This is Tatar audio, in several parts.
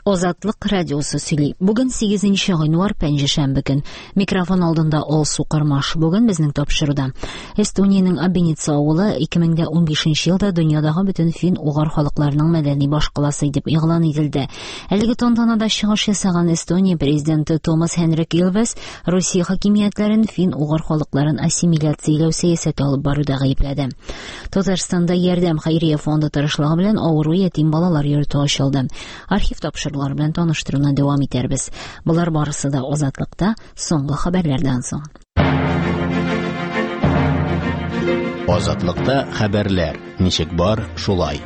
Азатлык радиосы сөйли. Бүген 8 гыйнвар пәнҗешәмбе көн. Микрофон алдында Алсу Кармаш. Бүген безнең тапшыруда Эстониянең Абеница авылы 2015 елда дөньядагы бөтен фин угар халыкларының мәдәни башкаласы дип игълан ителде. Әлеге тантанада чыгыш ясаган Эстония президенты Томас Хенрик Илвес Россия хакимиятләрен фин угар халыкларын ассимиляцияләү сәясәте алып баруда гаепләде. Татарстанда Ярдәм хәйрия фонды тырышлыгы белән авыру ятим балалар йорты ачылды. Архив тапшырулар белән таныштыруна дәвам итәрбез. Булар барысы да Азатлыкта соңгы хәбәрләрдән соң. Азатлыкта хәбәрләр. Ничек бар, шулай.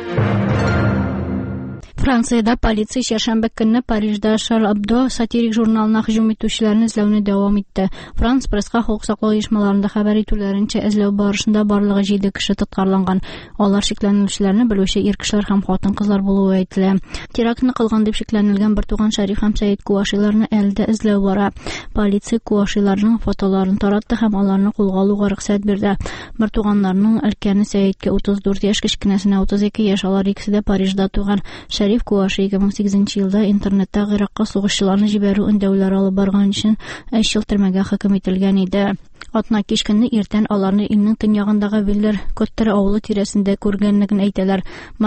Франциядә полиция чәршәмбе көнне Парижда Шарль Эбдо сатирик журналына һөҗүм итүчеләрне эзләүне дәвам итте. Франс пресска хокук саклау оешмаларында хәбәр итүләренчә, эзләү барышында барлыгы 7 кеше тоткарланган. Алар шикләнүчеләрне белүче ир кешеләр һәм хатын-кызлар булуы әйтелә. Терактны кылган дип шикләнелгән Бертуган Шәриф һәм Сәйид Куашиларны әлдә эзләү бара. Полиция Куашиларның фотоларын таратты һәм аларны кулга алуга рөхсәт бирде. Бертуганнарның өлкәне Сәйидкә 34 яшь, кечкенәсенә 32 яшь, алар икесе дә Парижда туган. Шәриф Куаши 2008 елда интернетта Гыйракка сугышчыларны җибәрү өндәүләре алып барган өчен 3 ел төрмәгә хөкем ителгән иде. Атна кичкенне иртән аларны илнең төньягындагы Виллер Коттер авылы тирәсендә күргәнлеген әйтәләр.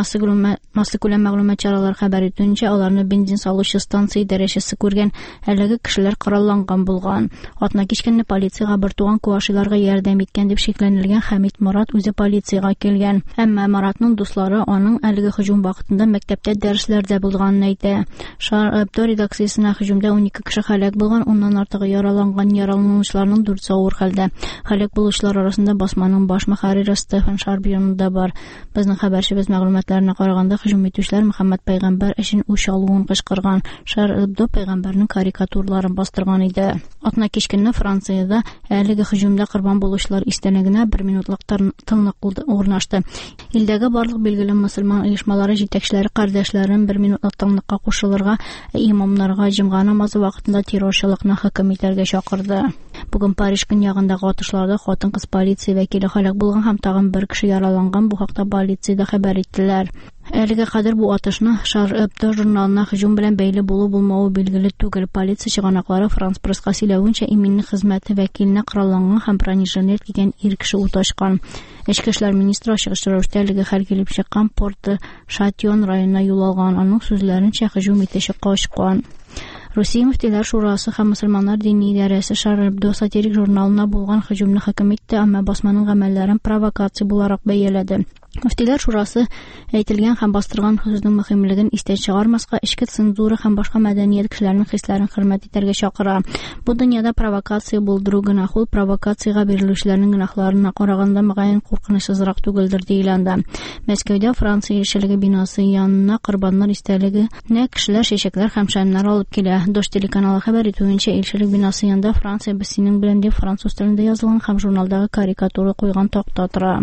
Массакүләм мәгълүмат чаралар хәбәр итүенчә, аларны бензин салучы станция идарәчесе күргән. Әлеге кешеләр коралланган булган. Атна кичкенне полициягә Бертуган Куашиларга ярдәм иткән дип шикләнелгән Хәмит Морат үзе полициягә килгән. Әмма Моратның дуслары аның әлеге һөҗүм вакытында мәктәптә дәресләрдә булганын әйтә. Шарль Эбдо редакциясенә һөҗүмдә 12 кеше һәлак булган, оннан артыгы яраланган. Яраланучыларның 4 авыр хәлдә. Хәлак булучылар арасында басманың баш мөхәррире Стефан Шарбьон да бар. Безнең хәбәрчебез мәгълүматларына караганда, һөҗүм итүчеләр Мөхәммәд пәйгамбәр өчен үч алуын кычкырган. Шарль Эбдо пәйгамбәрнең карикатураларын бастырган иде. Атна кичкенне Франциядә әлеге һөҗүмдә корбан булучылар истәлегенә 1 минутлык тынлык урнашты. Илдәге барлык билгеле мөселман оешмалары җитәкчеләре кардәшләрен 1 минутлык тынлыкка кушылырга, имамнарга җомга намазы вакытында террорчылыкны хөкем итәргә чакырды. Бүген Париж көньягындагы атышларда хатын-кыз полиция вәкиле һәлак булган һәм тагын 1 кеше яраланган. Бу хакта полициядә хәбәр иттеләр. Әлегә кадәр бу атышны Шарль Эбдо журналына һөҗүм белән бәйле булу-булмавы билгеле түгел. Полиция чыганаклары Франс пресска сөйләвенчә, иминлек хезмәте вәкиленә коралланган һәм бронежилет кигән ир кеше ут ачкан. Эчке эшләр министры ачык рәвештә әлеге хәл килеп чыккан Порт-Шатьон районына юл алган. Аның сүзләренчә, һөҗүм итүче качкан. Россия мөфтиләр шурасы һәм мөселманнар дини идарәсе Шарль Эбдо сатирик журналына булган һөҗүмне хөкем итте, әмма басманың гамәлләрен провокация буларак бәяләде. Мөфтиләр шурасы әйтелгән һәм бастырган сүзнең мөһимлеген истән чыгармаска, эчке цензура һәм башка мәдәният кешеләренең хисләрен хөрмәт итәргә чакыра. Бу дөньяда провокация булдыру гөнаһ, ул провокациягә бирелүчеләрнең гөнаһларына караганда мөгаен куркынычсызрак түгелдер диеләндә. Мәскәүдә Франция илчелеге бинасы янына корбаннар истәлегенә кешеләр чәчәкләр һәм шәмнәр алып килә. Дождь телеканалы хәбәр итүенчә, илчелек бинасы янында Франция без синең белән дип француз телендә язылган һәм журналдагы карикатура куйган такта тора.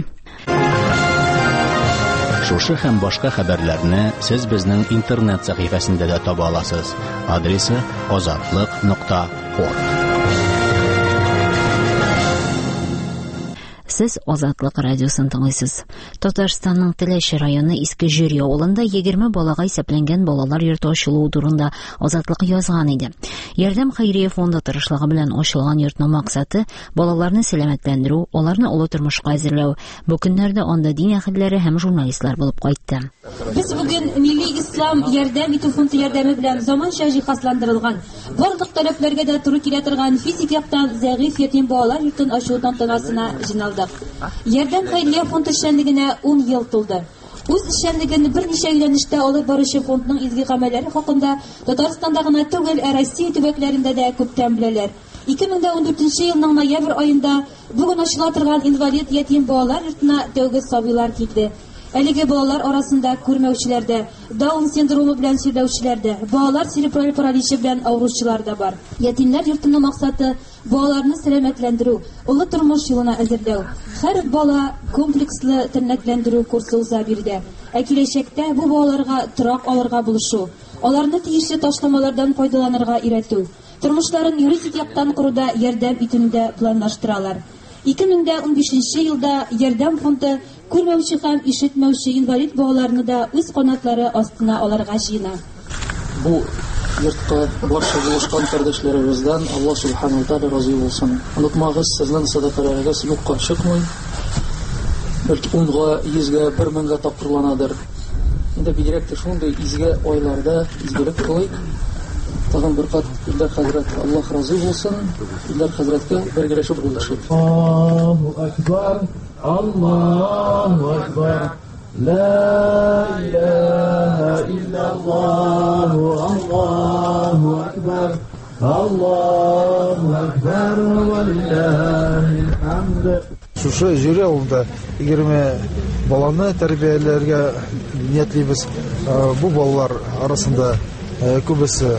Шушы һәм башка хәбәрләрне сез безнең интернет сәхифәсендә дә таба аласыз. Адресы azatlyk.org. Сез Азатлык радиосын тыңлыйсыз. Татарстанның Теләче районы Иске Җүри авылында 20 балага исәпләнгән балалар йорты ачылуы турында Азатлык язган иде. Ярдәм хәйрия фонды тырышлыгы белән ачылган йортның максаты балаларны сәламәтләндерү, аларны олы тормышка әзерләү. Бу көннәрдә анда дин әһелләре һәм журналистлар булып кайтты. Без бүген Милли Ислам ярдәм итү фонды ярдәме белән заманча җиһазландырылган, барлык таләпләргә дә туры килә торган физик яктан зәгыйфь ятим балалар йортын ачу тантанасына җыйналдык. Ярдәм хәйрия фонды эшчәнлегенә 10 ел тулды. Үз эшчәнлеген берничә әйләнештә алып баручы фондның изге гамәлләре хакында Татарстанда гына түгел, Россия төбәкләрендә дә күптән беләләр. 2014 елның ноябрь аенда бүген ачыла торган инвалид ятим балалар йортына тәүге сабыйлар килде. Әлеге балалар арасында күрмәүчеләр дә, Даун синдромы белән сөйләүчеләр дә, балалар церебраль параличы белән авыручылар да бар. Ятимнәр йортының максаты балаларны сәламәтләндерү, олы тормыш юлына әзерләү. Һәр бала комплекслы тернәкләндерү курсы уза бирде. Ә киләчәктә бу балаларга торак алырга булышу, аларны тиешле ташламалардан файдаланырга өйрәтү, тормышларын юридик яктан коруда ярдәм итүне планлаштыралар. 2015 елда ярдәм фонды күрмәүче һәм ишетмәүче инвалид балаларны да үз канатлары астына алырга җыена. bu yurtqa barcha buluşkan kardeşlerimizden Allah subhanahu ta'ala razı olsun. Unutmağız sizden sadakalarınız yokka çıkmayın. Belki 10'ga, 100'ga, 1000'ga tapırlanadır. Indi birektir şunday izge oylarda izgelik kılayık. Tağın bir kat İller Hazret Allah razı olsun. İller Hazret'e bergeleşip buluşuk. Allahu Ekber, Allahu Ekber. La ilahe illallah, Allahu Ekber, Allahu Ekber ve lillahil hamd. Şuşu jüri oldu. 20 balаны tәрбиеләргә ниятлибез. Bu балалар арасында күбесе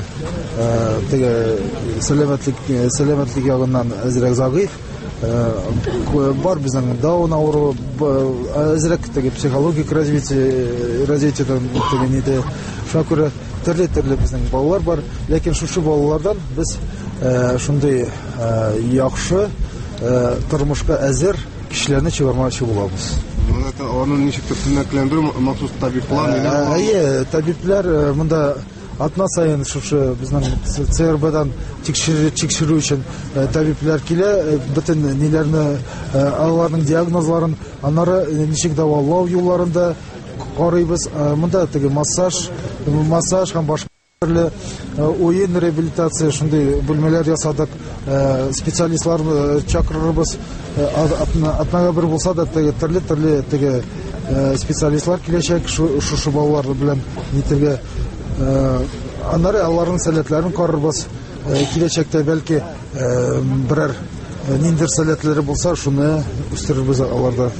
сәламәтлек ягыннан әзрәк загыйф. Бар безнең Даун авыруы, әзрәк психологик развитиедән иде. Шуңа күрә төрле безнең балалар бар. Ләкин шушы балалардан без шундый яхшы тормышка әзер кешеләрне чыгармакчы булабыз. Onun nişik tırnaklendiriyor mahsus tabiplar? Табиблар монда атна сайын шушы безнең ЦРБдан тикшерү өчен табиблар килә, бөтен ниләрне, аларның диагнозларын, аннары ничек дәвалау юлларында карыйбыз. Монда теге массаж һәм башка төрле уен реабилитация шундый бүлмәләр ясадык. Специалистлар чакырырбыз. Атнага бер булса да төрле теге специалистлар киләчәк шушы балалар белән нитергә. Аннары аларның сәләтләрен карарбыз. Киләчәктә бәлки берәр ниндер сәләтләре булса, шуны үстерербез аларда.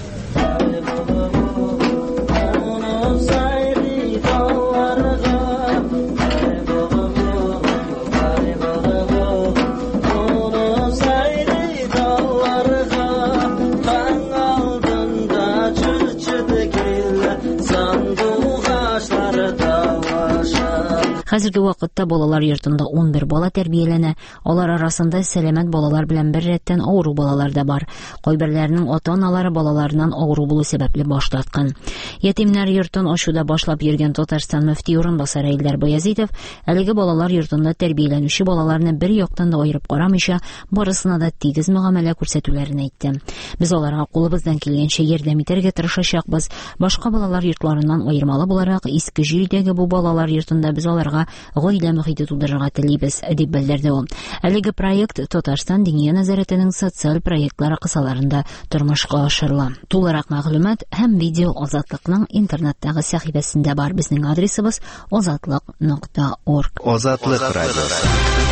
Хәзерге вакытта балалар йортында 11 бала тәрбияләнә. Алар арасында сәламәт балалар белән бер рәттән авыру балалар да бар. Кайберләренең ата-аналары балаларыннан авыру булу сәбәпле баш тарткан. Ятимнәр йортын ачуда башлап йөргән Татарстан мөфти урынбасары Илдар Баязитов әлеге балалар йортында тәрбияләнүче балаларны бер яктан да аерып карамыйча, барысына да тигез мөгамәлә күрсәтүләрен әйтте. Без аларга кулыбыздан килгәнчә ярдәм итәргә тырышачакбыз. Башка балалар йортларыннан аермалы буларак, иске җирдәге бу балалар йортында без аларга гаилә мөхите тудырырга телибез, дип белдерде ул. Әлеге проект Татарстан Диния нәзарәтенең социаль проектлары кысаларында тормышка ашырыла. Тулырак мәгълүмат һәм видео Азатлыкның интернеттагы сәхифәсендә бар. Безнең адресыбыз azatlyk.org. Азатлык радиосы.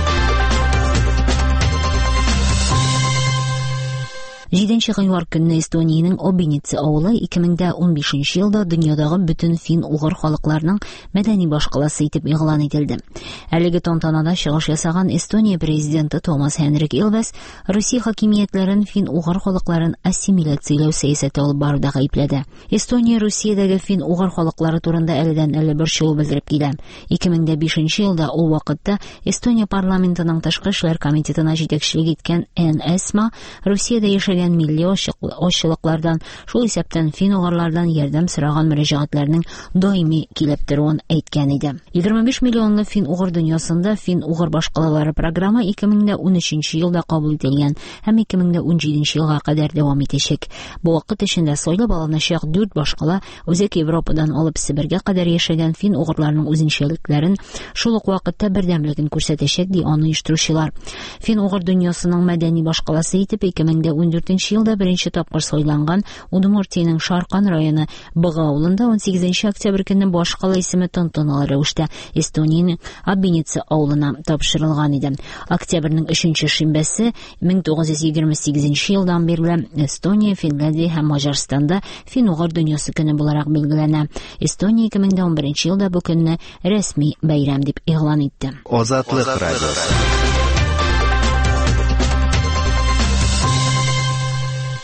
7 гыйнвар көнне Эстониянең Обинице авылы 2015 елда дөньядагы бөтен фин-угыр халыкларының мәдәни башкаласы итеп игълан ителде. Әлеге тантанада чыгыш ясаган Эстония президенты Томас Хенрик Илвес Русия хакимиятләрен фин-угыр халыкларын ассимиляцияләү сәясәте алып баруда гаепләде. Эстония Русиядәге фин-угыр халыклары турында әледән-әле борчылу белдереп килә. 2005 елда ул вакытта Эстония парламентының тышкы эшләр комитетына җитәкчелек иткән Эсма Русиядә яшәгән милли ачлыклардан, шул исәптән фин-угырлардан ярдәм сораган мөрәҗәгатьләрнең даими килеп торуын әйткән иде. 25 миллионлы фин-угыр дөньясында фин-угыр башкалалары программа 2013 елда кабул ителгән һәм 2017 елга кадәр дәвам итәчәк. Бу вакыт эчендә сайлап алыначак 4 башкала Үзәк Европадан алып Сибиргә кадәр яшәгән фин-угырларның үзенчәлекләрен, шул ук вакытта бердәмлеген күрсәтәчәк, ди аны оештыручылар. Фин-угыр дөньясының мәдәни башкаласы итеп 2014 елда беренче тапкыр сайланган Удмуртиянең Шаркан районы Быгы авылында 18 октябрь көнне башкала исеме тантаналы рәвештә Эстониянең Обинице авылына тапшырылган иде. Октябрьнең 3 шимбәсе 1928 елдан бирле Эстония, Финляндия һәм Маҗарстанда фин-угыр дөньясы көне буларак билгеләнә. Эстония 2011 елда бу көнне рәсми бәйрәм дип игълан итте. Азатлык радиосы.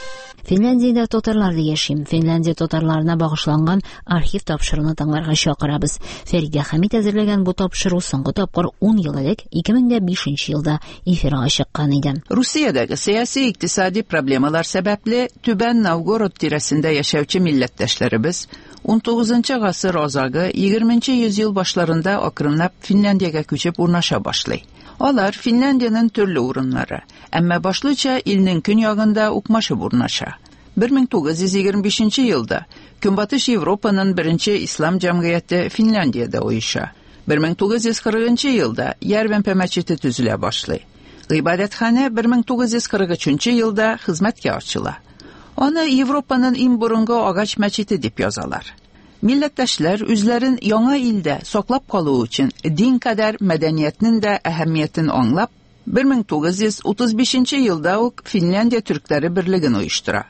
Finlandiyada татарлар яшим. Finlandiya татарларына багышланган архив тапшыруны тыңларга чакырабыз. Фәридә Хәмид әзерләгән бу тапшыру соңгы тапкыр 10 ел элек 2005 елда эфирга чыккан иде. Rusiyadagi siyosiy iqtisodiy проблемалар сәбәпле Түбән Новгород тирәсендә яшәүче милләттәшләребез 19 гасыр азагы 20 yüzyıl башларында акрынлап Финляндиягә күчеп урнаша башлый. Алар Финляндиянең төрле урыннары, әмма башлыча илнең көньягында укмашып урнаша. 1925 елда Көнбатыш Европаның беренче ислам җәмгыяте Финляндиядә оеша. 1940 елда Järvenpää мәчете төзелә башлый. Гыйбадәтханә 1943 елда хезмәткә ачыла. Аны Европаның иң борынгы агач мәчете дип язалар. Милләттәшләр үзләрен яңа илдә саклап калу өчен дин кадәр мәдәниятнең дә әһәмиятен аңлап, 1935 елда ук Финляндия төркләре берлеген оештыра.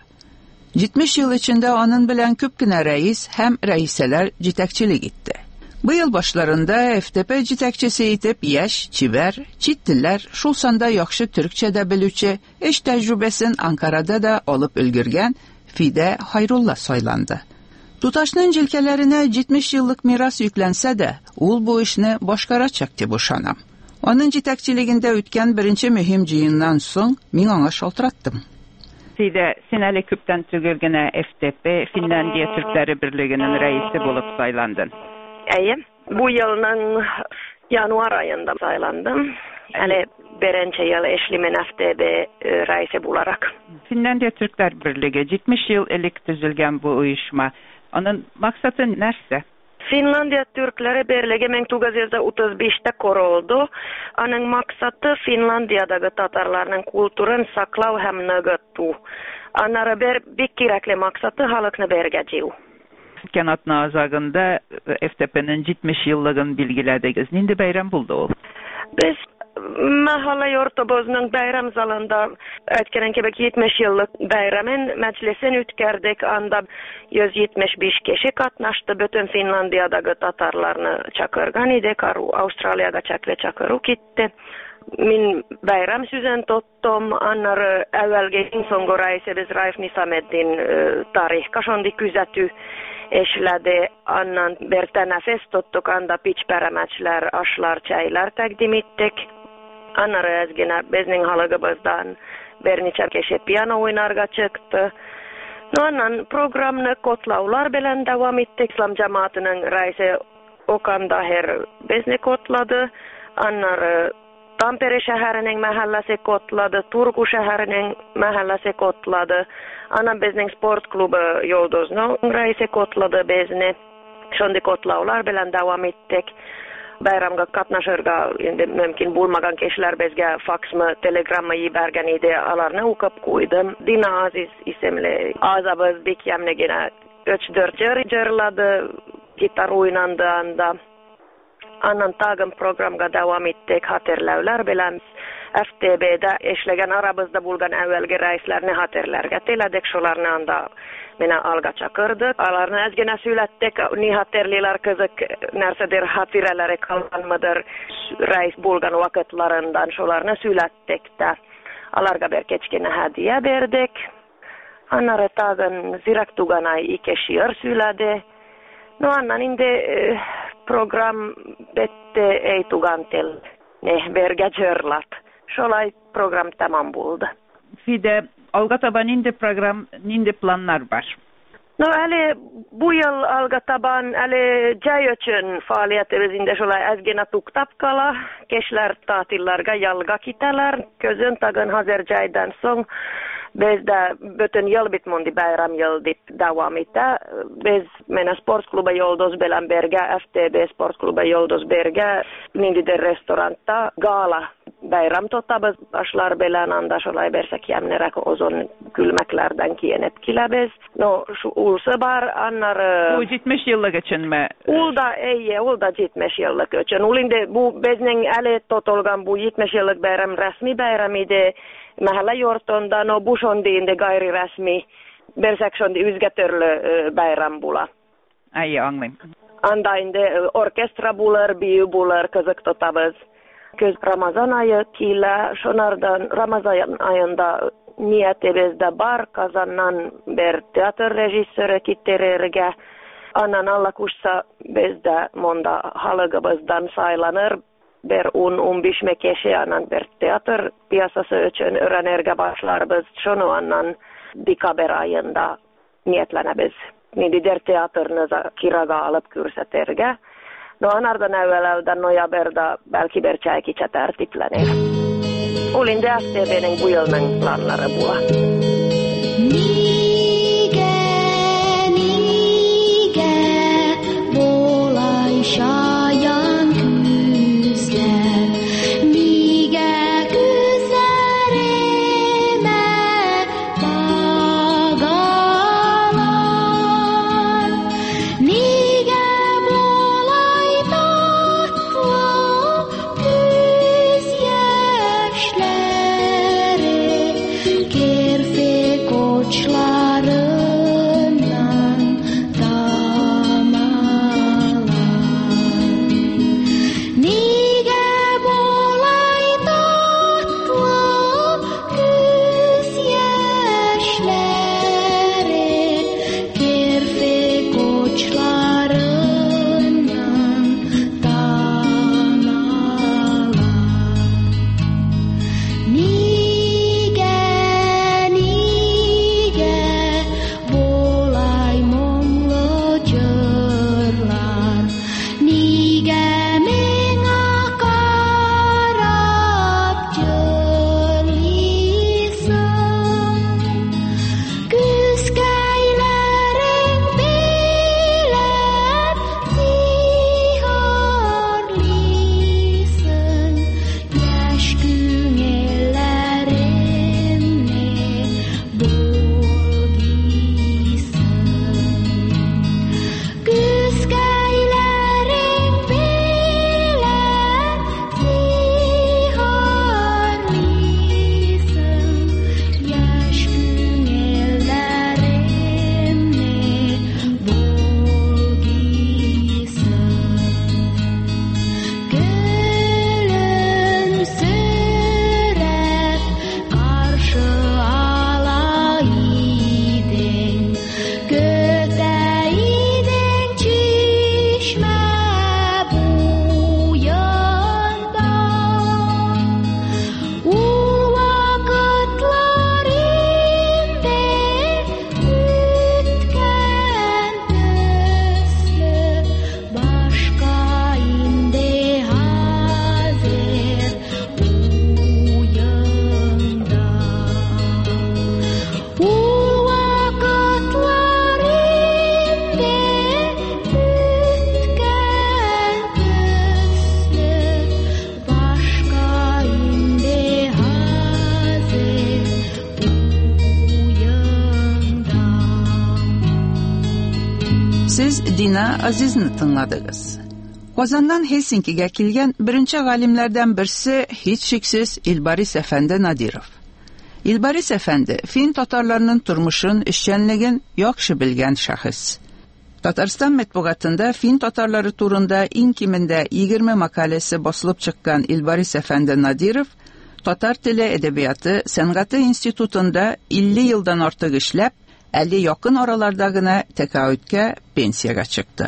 70 ел içində аның белән күп кенә рәис һәм рәисәләр җитәкчелек итте. Быел башларында ФТП җитәкчесе итеп яшь, чибәр, чит телләр, шул санда яхшы төркчә дә белүче, эш тәҗрибәсен Анкарада да алып өлгергән Фидә Хайрулла сайланды. Туташның җилкәләренә 70 еллык мирас йөкләнсә дә, ул бу эшне башкарачак дип ышанам. Аның җитәкчелегендә үткән беренче мөһим җыеннан соң мин аңа шалтыраттым. Фидә, син әле күптән түгел генә ФТП Финляндия төркләре берлегенең рәисе булып сайландың. Әйе, бу елның январ ayında saylandım. Әле беренче ел эшлимен FTP рәисе буларак. Финляндия Türkler Birliği 70 yıl элек төзелгән бу оешма. Аның максаты нәрсә? Finlandiya Türkleri Birliği 1935'te kuruldu. Aның maksatı Finlandiyadagi tatarlarning kulturun saklау һәм ныгыту. Аннары бик кирәкле maksatı халыкны бергәҗиү. Kanatna azagında FTP'nin 70 yıllığın bilgilədiniz. Nindi bayram buldu ol? Biz mahalle yurtubuzun bayram zalında ötken gibi 70 yıllık bayramın meclisini ütkərdik. Anda 175 kişi katnaştı. Bütün Finlandiyadagi tatarlarını çakırgan idik. Avustralya'ga çakırı gitti. Min bayram süzen tuttum. Annar evvelge insongo reisimiz Raif Nisameddin tarihka şondi küzetty eşledi. Annan bir tənəfes tuttuk. Anda piçpərəməçlər, aşlar, çaylar təqdim etdik. Annar özgine bizning halığımızdan bir neçə kişi piyano oynarga çıktı. Annan programını kotlaular bilen devam ettik. İslam cemaatinin reisi Okan Daher bizni kotladı. Annar Tampere şəhərinin məhəlləsi kotladı, Turku şəhərinin məhəlləsi kotladı. Anam bizning sport klubu Yoldoz'un reisi kotladı bizni. Şondi kotlaular bilen devam ettik. Bayramga katnaşırga mümkün bulmagan kişiler bizge faksmı, telegramma yibergen idi. Alarını ukap koydum. Dina Aziz isimli azabız bik yemnegine 3-4 jırladı. Gitar oynandı anda. Annan tagım programga devam ettik. Hatırlaular bilen FTB'de eşlegen arabızda bulgan evvelgi reislerini hatırlarga teledik. Şolarını anda mene alga çakırdık. Alarını ezgine söylettik. Ni hatırlılar kızık nersedir hatireleri kalmanmadır reis bulgan vakitlarından. Şolarını söylettik de. Alarga bir keçkine hediye verdik. Annarı tagın zirak tuganay iki şiir söyledi. No annan indi program bitti ei tugantil ne vergəcörlat. Şolay program tamam buldu. Fide, alga taban indi program, nindi planlar var? No əli bu yıl alga taban əli cay üçün faaliyetimiz indi şolay ezgine tuktap kala. Keşler tatillarga yalga kiteler. Közün tagın hazır caydan son. Biz de bütün yıl bitmondi bayram yıl dip devam etti. Biz mena sport klubu Yoldoz bilen berge, FTB sport klubu Yoldoz berge, nindidir restoranda gala bayram tutabız başlar bilen anda şolay bersek yemnerek ozon gülmeklerden kiyenip kilebez. No şu ulsa bar annar... Bu 70 yıllık için mi? Ulda 70 yıllık için. Ulinde bu bezning eli totolgan bu 70 yıllık bayram resmi bayram idi. Mahalle yortonda no bushondiinde gayri resmi bersekşondi üzgetörlü bayram bula. Ai anlayayım. Anda inde orkestra bular, biyu bular kızık tutabız. Köz Ramazan ayı kila şonardan Ramazan ayında niyetibizde bar Kazan'dan bir teatr rejissörü kittirerge. Anan alla kuşsa bizde monda halıgımızdan saylanır. Bir 10-15 mekeşi anan bir teatr piyasası için öğrenerge başlarız. Şunu anan dikaber ayında niyetlenemiz. Nidider teatrınıza kiraga alıp kürseterge. No anardan evvelelden noyaberda belki bir çaykiçe tertiplenir. Olin de STB'nin bu yılının planları bula. Siz Dina Aziz'ni tınladınız. Kazan'dan Helsinki'ye kelgen birinci galimlerden birisi hiç şeksiz İlbaris Efendi Nadirov. İlbaris Efendi, Fin Tatarlarının turmuşun, işçenligin yaxşı bilgen şahıs. Tatarstan metbuatında Fin Tatarları turunda inkiminde 20 makalesi basılıp çıkan İlbaris Efendi Nadirov, Tatar Tili Edebiyatı Sanatı İnstitutunda 50 yıldan artıq işlep, 50 yakın aralardagına tekahütke pensiyaga çıktı.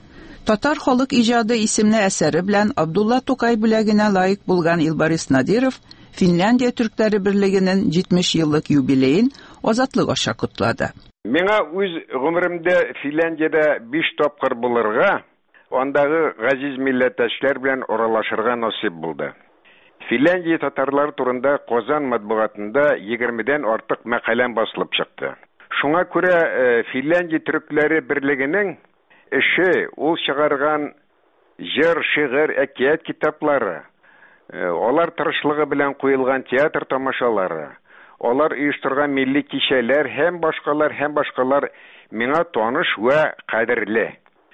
Tatar Halıq İcadı isimli eseri bilen Abdullah Tokay bilagine layık bulgan İlbaris Nadirov, Finlandiya Türkleri Birliği'nin 70 yıllık yubileyin azatlık aşa kutladı. Mena öz ömrümde Finlandiyada 5 topkır bulurga, ondağı gaziz milletteşler bilen oralaşırga nasip buldu. Finlandiya Tatarlar turunda Kozan matbuatında 20'den artık makalem basılıp çıktı. Şuna göre Finlandiya Türkleri Birliği'nin işi, ol çıkargan jer, şiir, ekiyat kitapları, olar tırışlığı bilen koyulgan tiyatr tamaşaları, olar uyuşturgan milli kişiler hem başkalar mena tanış ve kadirli.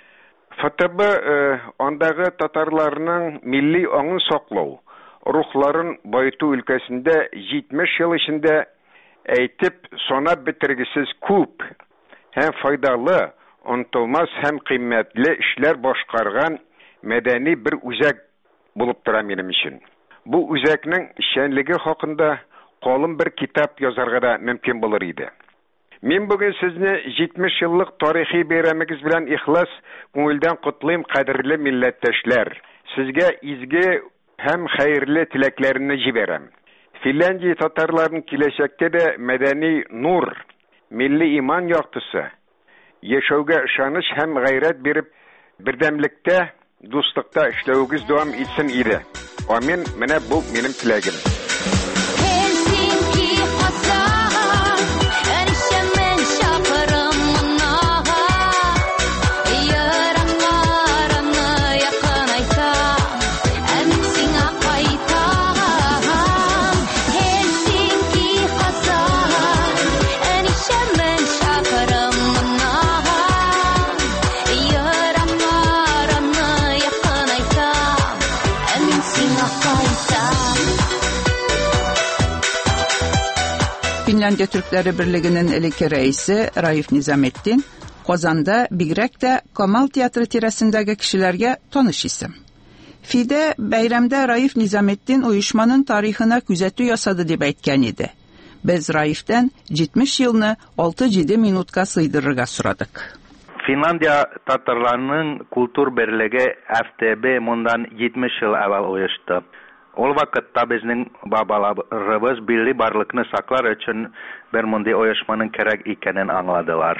FTB ondağı Tatarlarının milli anın saklav, ruhların boyutu ülkesinde 70 yıl içinde eğitip sona bitirgisiz küp, hem faydalı, unutulmaz hem kıymetli işler başkargan medeni bir üzek bulup duran benim için. Bu üzeknin şenligi hakkında kalın bir kitap yazarga da mümkün bulur idi. Мен bugün sizni 70 yıllık tarihi beyremimiz bilen ihlas ko'ngildan kutlayım qadrli milletteşler. Sizge izgi hem hayırlı tileklerini jiberem. Finlandiya Tatarların kileşekte de medeni nur, milli iman yaktısı, yaşauga ışanış hem gayret berip birdemlikte, dostlukta işlevgiz devam etsin idi. Amin. Mene bu benim tilegim. Finlandiya Türkleri Birliği'nin ilk reisi Raif Nizamettin, Kozan'da Bigrek'te Kamal Tiyatro tiresindeki kişilerge tanış isim. Fide, Beyram'da Raif Nizamettin uyuşmanın tarihine küzetü yasadı diye etken idi. Biz Raif'ten 70 yılını 6-7 minutka sıydırırga suradık. Finlandiya Tatarlarının Kultur Birliği FTB mundan 70 yıl evvel uyuştu. Ol vakitte bizning babalarımız birli barlıkını saklar için bir mundi uyuşmanın gerek ikenin anladılar.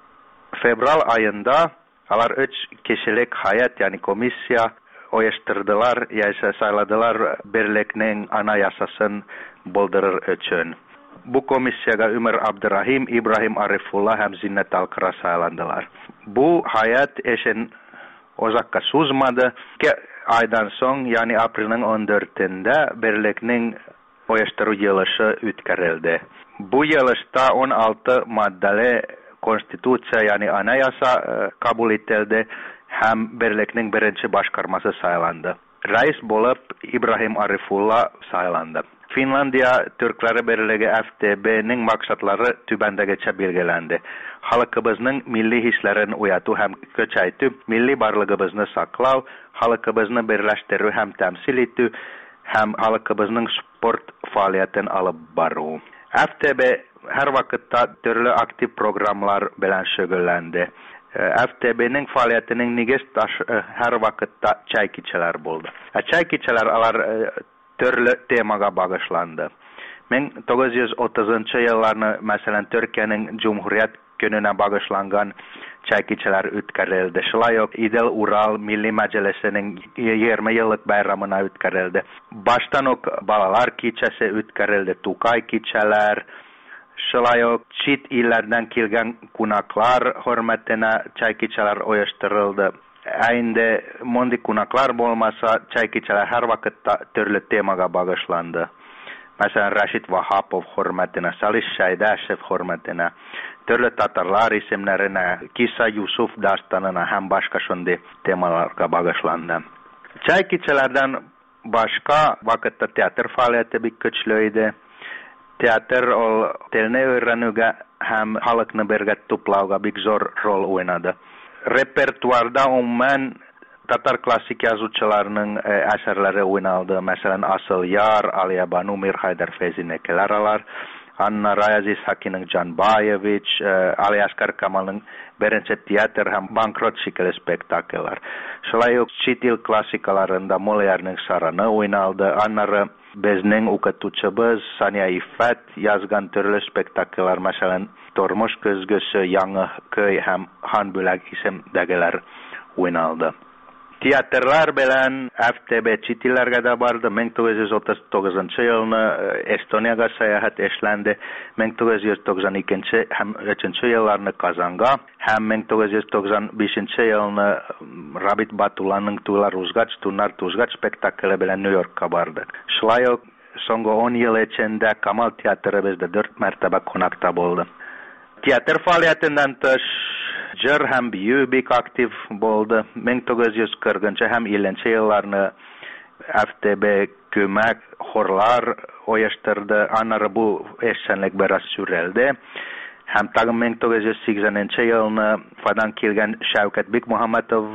Fevral ayında alar 3 kişilik hayat yani komisya uyuşturdular, sayladılar birliknin anayasasını buldurur için. Bu komisyaga Ömer Abdurrahim, İbrahim Arifullah hem Zinnet Alkara saylandılar. Bu hayat eşin uzakka suzmadı ki aydan son yani April'in 14'inde birliknin uyuşturucu yılışı ütkerildi. Bu yılışta 16 maddeli konstitüsiya yani anayasa kabul edildi hem birliknin birinci başkarması saylandı. Reis bulup İbrahim Arifullah saylandı. Finlandiya Türkleri Birliği FTB'nin maksatları tübendegece belgelendi. Halkımızın milli hislerini uyatı hem köçeytü, milli barlığımızı saklav, halkımızı birleştirü hem temsil etü, hem halkımızın sport faaliyetini alıp baru. FTB her vakitte türlü aktif programlar bilen şögüllendi. FTB'nin faaliyetinin niges her vakitte çaykiçeler buldu. Çaykiçeler alar türlü temaga bağışlandı. 1930 yıllarını mesela Türkiye'nin Cumhuriyet gününe bağışlangan çaykiçeler ütkerildi. Şılayok İdil Ural Milli Meclisi'nin 20 yıllık bayramına ütkerildi. Baştan ok balalar kiçesi ütkerildi. Tukay kiçeler. Şılayok çit illerden kilgen kunaklar hürmetine çaykiçeler uyuşturuldu. Aynı mondi kunaklar olmasa çaykiçeler her vakitte türlü temaga bağışlandı. Mesela Rashid Vahapov hürmetine, Salih Şaydaşev hürmetine, türlü Tatarlar isimlerine, Kisa Yusuf dastanına hem başka şundi temalarga bağışlandı. Çaykiçelerden başka vakitte tiyatr faaliyeti bir güçlüydü. Tiyatr ol telne öğrenüge hem halkını birge tuplauga bir zor rol oynadı. Repertuarda umumen Tatar klasik yazıcılarının eserleri oynaldı. Mesela Asıl Yar, Aliya Banu Mir Haydar Feyzi Nekilaralar, Anna Rayaziz Haki'nin Can Bayeviç, Ali Askar Kamal'ın birinci tiyatr hem bankrot şekilde spektaküller. Şılayok çitil klasikalarında Molière'nin Saranı oynaldı. Anları bizning ukatuçabız Sanya İffet yazgan türlü spektaküller. Mesela Tormuş Kızgısı, Yanı Köy hem Hanbülak isimdegiler oynaldı. Tiyatrlar bilen FTB çitillerge de bardı. 1939 yılını Estoniyaga seyahat eşlendi. 1992 hem 3. yıllarını Kazan'ga hem 1995 yılını Rabit Batulan'ın Tular Uzgaç, Tunar Tuzgaç spektakülü bilen New York'a bardı. Şılayok songo 10 yıl içinde Kamal Tiyatrı bizde 4 mertebe konakta buldu. Tiyatr faaliyetinden tış Jır hem büyük aktif oldu. 1940 hem 50 yıllarını FTB kömek horlar uyuşturdu. Anarı bu eşsenlik biraz süreldi. Hem tagım 1980 yılını fadan kilgen Şevket Bik Muhammadov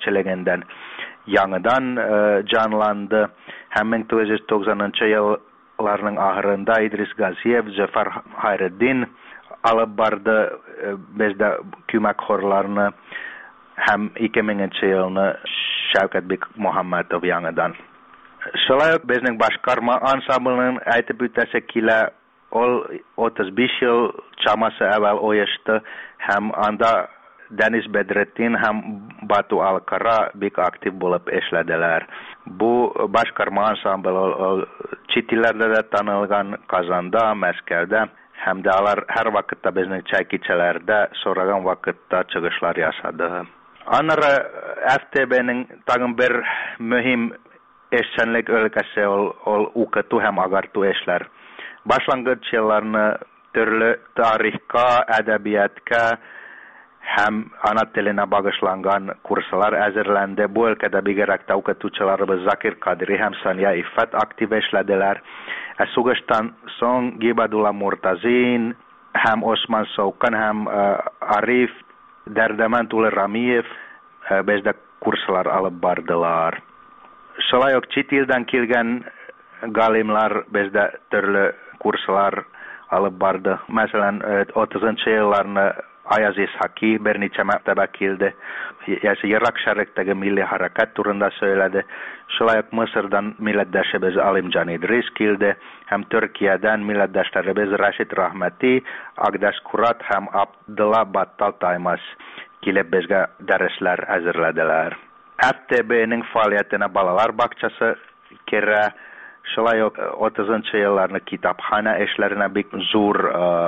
jitakçiliginden yanıdan canlandı. Hem 1990 yıl kурсларның ахырында Идрис Газиев, Зөфәр Хайретдин алып барды бездә күмәк хорларны һәм 2000 елны Шәвкәтбек Мөхәммәтов яңадан. Шулай ук безнең башкарма ансамбльнең әйтеп үтәсе килә, ул 35 ел чамасы әввәл оешты һәм анда Дәнис Бәдретдин һәм Бату Алкара бик актив булып эшләделәр. Бу башкарма ансамбль чит илләрдә дә танылган, Казанда, Мәскәүдә һәм дә алар һәр вакытта безнең чәй кичәләрдә сораган вакытта чыгышлар ясады. Аннары ФТБның тагын бер мөһим эшчәнлек өлкәсе ул укыту һәм агарту эшләр. Башлангыч елларны төрле тарихка, әдәбиятка һәм ана теленә багышланган курслар әзерләнде. Бу өлкәдә бигрәк тә укытучыларыбыз Закир Кадри һәм Сания Иффат актив эшләделәр. Сугыштан соң Гибадулла Муртазин һәм Осман Саукан һәм Ариф Дәрдәмән Тулы Рамиев бездә курслар алып бардылар. Шулай ук чит илдән килгән галимлар бездә төрле курслар алып барды. Мәсәлән, 30-нчы елларны Аяз Исхаки берничә мәртәбә килде. Яши Ирак шәрекдәге милли хәрәкәт турында сөйләде. Шулай ук Мисырдан милләттәшебез Алимҗан Идрис килде һәм Төркиядән милләттәшләребез Рашид Рахмәти, Агдаш Курат һәм Абдулла Баттал Таймас килеп безгә дәресләр әзерләделәр. ФТБның фәалиятенә балалар бакчасы керә. Шулай ук 30-нчы елларны китапхана эшләренә бик зур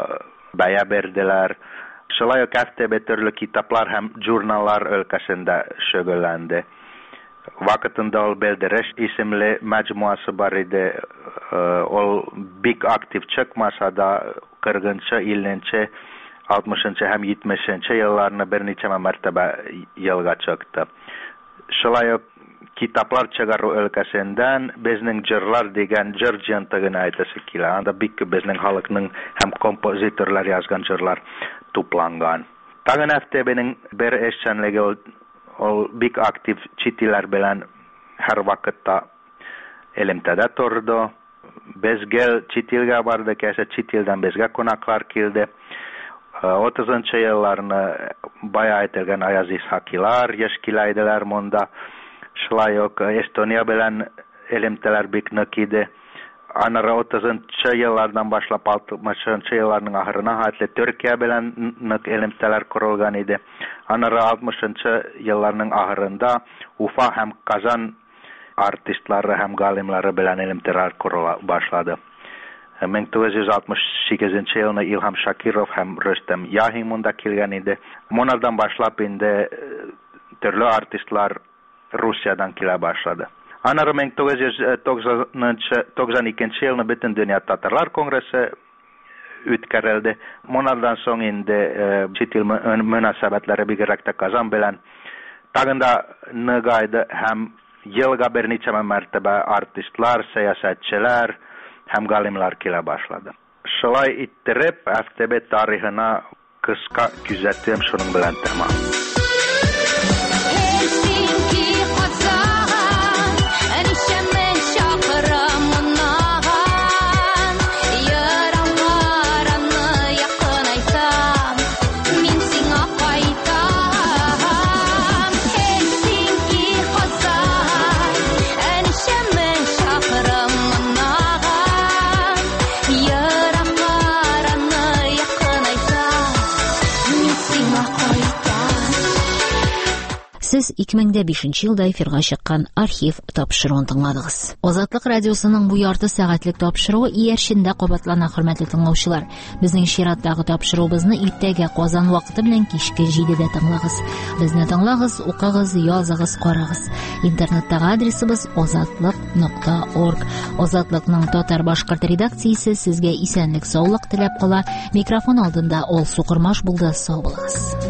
бәя берделәр. Шулай ук ФТБ төрле китаплар һәм журналлар өлкәсендә шөгыльләнде. Вакытында ул Белдереш исемле мәҗмуасы бар иде. Ул бик актив чыкмаса да 40-нчы, 50-нче, 60-нчы һәм 70-нче елларны берничә мәртәбә елга чыкты. Шулай ук китаплар чыгару өлкәсендән безнең җырлар дигән җыр җыентыгын әйтәсе килә. Анда бик күп безнең халыкның һәм композиторлар язган җырлар тупланган. Тагын ФТБның бер эшчәнлеге ул бик актив чит илләр белән һәр вакытта элемтәдә торды. Безгә чит илгә бардык, чит илдән безгә кунаклар килде. 30-нчы елларны бая әйтелгән Аяз Исхакилар яшь килә иделәр монда. Шулай ук Эстония белән элемтәләр бик нык иде. Аннары 30-нчы еллардан башлап 60-нчы елларның ахырына хәтле Төркия белән нык элемтәләр корылган иде. Аннары 60-нчы елларның ахырында Уфа һәм Казан артистлары һәм галимлары белән элемтәләр корыла башлады. 1968 елны Илһам Шакиров һәм Рөстәм Яхин монда килгән иде. Монардан башлап инде төрле артистлар Русиядан килә башлады. Аннары 1992 елны бөтен дөнья татарлар конгрессы үткәрелде. Монардан соң инде чит ил мөнәсәбәтләре бигрәк тә Казан белән тагын да ныгайды һәм елга берничә мәртәбә артистлар, сәясәтчеләр һәм галимлар килә башлады. Шулай иттереп, ФТБ тарихына кыска күзәтүем шуның белән тәмам. Сез 2005 елда эфирга чыккан архив тапшыруын тыңладыгыз. Азатлык радиосының бу ярты сәгатьлек тапшыруы иярчендә кабатлана, хөрмәтле тыңлаучылар. Безнең чираттагы тапшыруыбызны иртәгә Казан вакыты белән кичке 7дә тыңлагыз. Безне тыңлагыз, укыгыз, языгыз, карагыз. Интернеттагы адресыбыз azatlyk.org. Азатлыкның татар-башкорт редакциясе сезгә исәнлек, саулык теләп кала. Микрофон алдында Алсу Кырмаш булды. Сау булыгыз.